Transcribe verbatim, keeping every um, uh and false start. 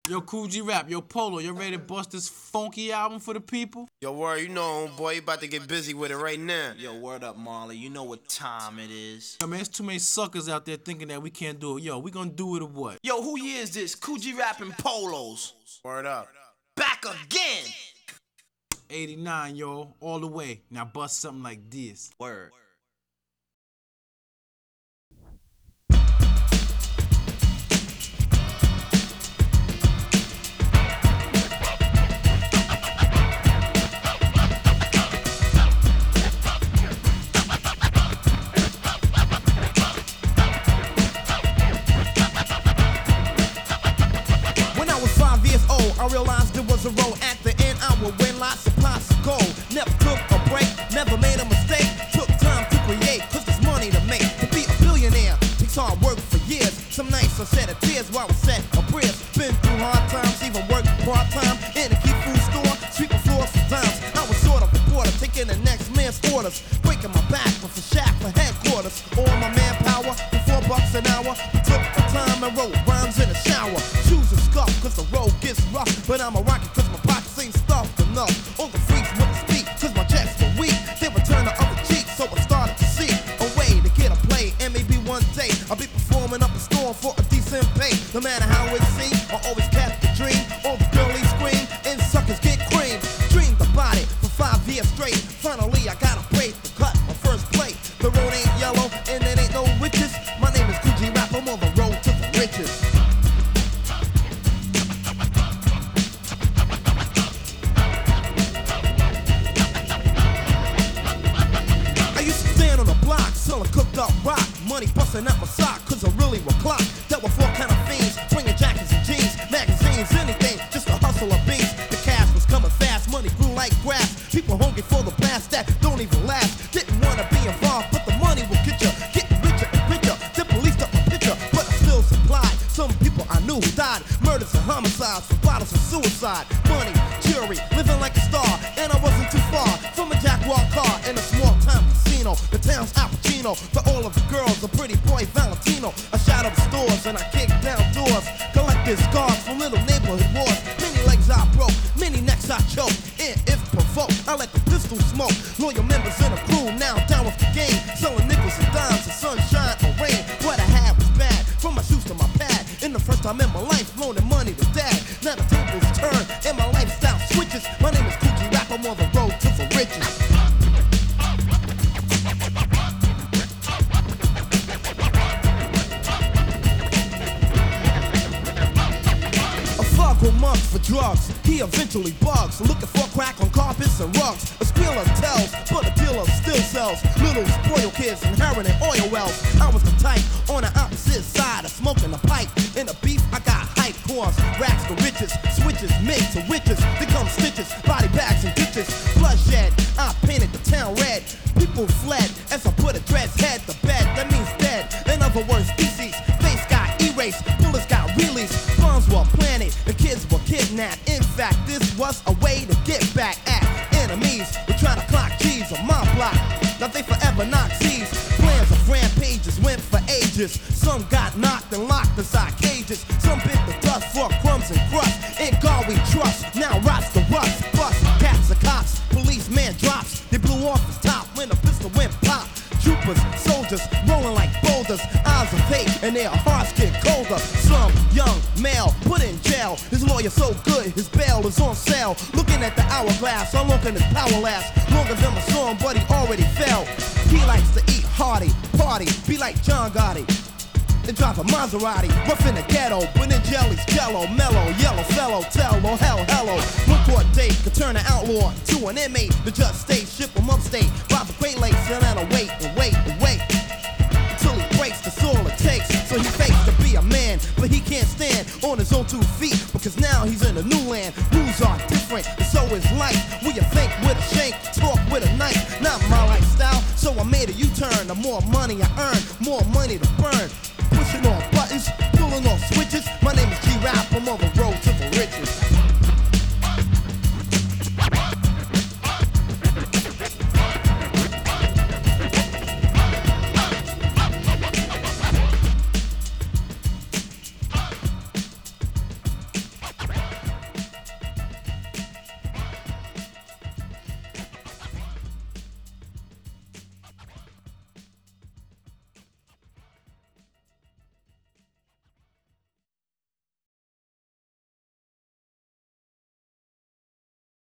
Yo, Cool G Rap, yo, Polo, you ready to bust this funky album for the people? Yo, word, you know, boy, you about to get busy with it right now. Yo, word up, Marley. You know what time it is. Yo, man, there's too many suckers out there thinking that we can't do it. Yo, we gonna do it or what? Yo, who year is this? Cool G Rap and Polos. Word up. Back again. eighty-nine, yo, all the way. Now bust something like this. Word. I realized there was a road at the end. I would win lots of pots of gold. Never took a break, never made a mistake. Took time to create, cause there's money to make. To be a billionaire takes hard work for years. Some nights I shed a tears while I set a prayers. Been through hard times, even worked part-time in a key food store, sweeping floors for times. I was sort of a reporter, taking the next man's orders, breaking my back with a shack for headquarters. All my manpower for four bucks an hour. Took my time and wrote rhymes in the shower. Shoes are scuffed cause the road gets rough, but I'm a rocket cause my pockets ain't stuffed enough. All the freaks wouldn't speak cause my checks were weak. They would turn the other cheek, so I started to see a way to get a play. And maybe one day I'll be performing up a storm for a decent pay. No matter how it seems, I always kept the dream. All the girlies scream and suckers get cream. Dreamed about it for five years straight. Finally I got a break to cut my first plate. The road ain't yellow and it ain't no witches. My name is Cool G Rap, I'm on the road to the riches. Selling cooked up rock, money busting out my sock, cause I really was clock. Dealt with four kind of fiends, swinging jackets and jeans, magazines, anything, just to hustle a beats. The cash was coming fast, money grew like grass. People hungry for the blast that don't even last. Didn't wanna be involved, but the money will get you. Getting richer and richer, the police took my picture, but I still supplied. Some people I knew who died, murders and homicides, for bottles of suicide. Money, jury, living like a star, and I wasn't too far from a Jaguar car in a small town casino. The town's Al Pacino, for all of the girls, a pretty boy Valentino. I shot up stores and I kicked down doors, collected scars from little neighborhood wars. Many legs I broke, many necks I choked, and if provoked, I let the pistol smoke. Loyal members in a crew, now down with the game, selling nickels and dimes in sunshine or rain. What I had was bad, from my shoes to my pad. In the first time in my life, loaning money to dad. Now the tables turn and my lifestyle switches. My name is Cool G Rap, I'm on the road to the riches. Months for drugs, he eventually bugs, looking for crack on carpets and rugs. A squealer tells, but a dealer still sells little spoiled kids inheriting oil wells. I was the type on the opposite side of smoking a pipe. In the beef, I got hype cores, racks to riches, switches made to witches. They come stitches, body bags and ditches. Bloodshed, I painted the town red. People fled as I put a dress head to bed. That means dead. In other words, deceased. Face got erased, bullets got released. Bombs were planted, the kids were kidnapped. In fact, this was a way to get back at enemies who try to clock G's on my block. Now they forever knock Z's. Plans of rampages went for ages. Some got knocked and locked inside cages. Some bit the dust for crumbs and crust. In God we trust, now rots the rust. Bust, cats are cops, policeman drops. They blew off his top when the pistol went pop. Troopers, soldiers, rolling like boulders. Eyes of hate and their hearts get colder. Some young male put in jail. His lawyer so good, his bail is on sale. Looking at the hourglass, how long can his power last? Longer than my song, but he already fell. He likes to eat hearty, party, be like John Gotti. And drive a Maserati, rough in the ghetto, but in jelly's jello, mellow, yellow fellow, tell, oh hell, hello. One court date could turn an outlaw to an inmate. The judge stayed, ship him upstate, by the Great Lakes, and then I wait and wait and wait until he breaks, that's all it takes. So he fakes to be a man, but he can't stand on his own two feet, because now he's in a new land. Rules are different, and so is life. Will you think with a shank, talk with a knife? Not my lifestyle, so I made a U-turn. The more money I earn, more money to burn. Pushing on buttons, pulling on switches. My name is G Rap, I'm on the road